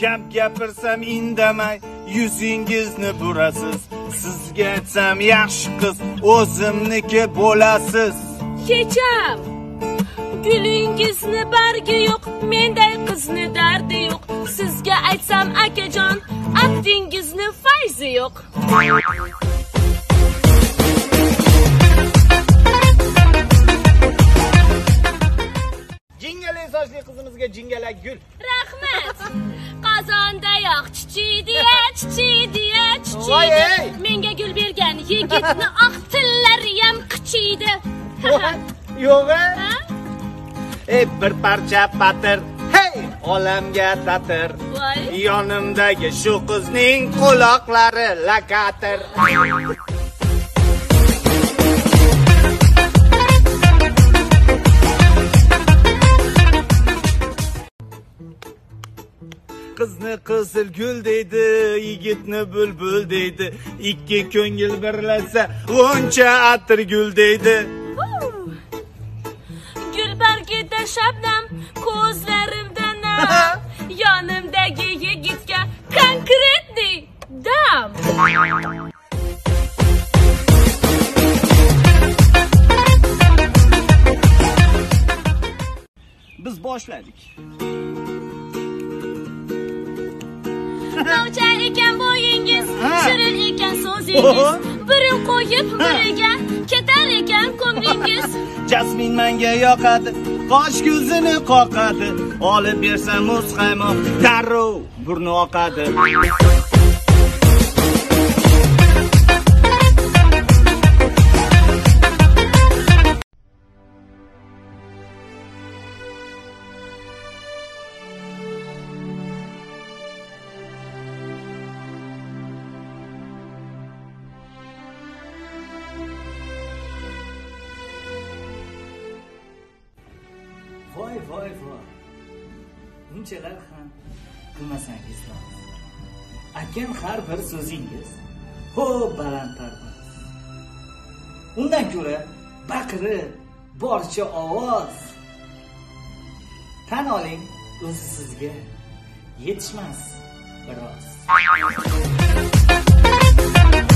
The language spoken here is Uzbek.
Gap gapirsam indamay yuzingizni burasiz. Sizga aytsam yaxshi qiz o'zimniki bo'lasiz. Kecham gulingizni bargi yo'q, menday qizni dardi yo'q. Sizga aytsam akajon, aftingizni fayzi yo'q. Jingalak sochli qizimizga jingalak gul. Rahmat. Qozonda yo'q chichiydi-ya, chichiydi-ya, menga gul bergan yigitni oq tillari ham qichiydi. Yo'q-a? Bir parcha patir, hey, olamga tatir. Yonimdagi shu qizning quloqlari lakatir. Qizni qizil gul deydi, yigitni bulbul deydi. Ikki ko'ngil birlashsa, g'uncha atir gul deydi. Gulbargida shabnam, ko'zlarimda nam. Yonimdagi yigitga konkretniy dam. Biz boshladik. Novcha ekan bo'yingiz, shirin ekan so'zingiz. Birin qo'yib biriga ketar ekan ko'nglingiz. Jasmin menga yoqadi, qosh ko'zini qoqadi. Olib bersam muz qaymoq, darrov burni oqadi. Voy. Bunchalar ham qilmasangiz lozim. Akam har bir so'zingiz balandparvoz. Undan ko'ra baqirib, boricha ovoz. Tan oling, o'zi sizga yetishmas biroz.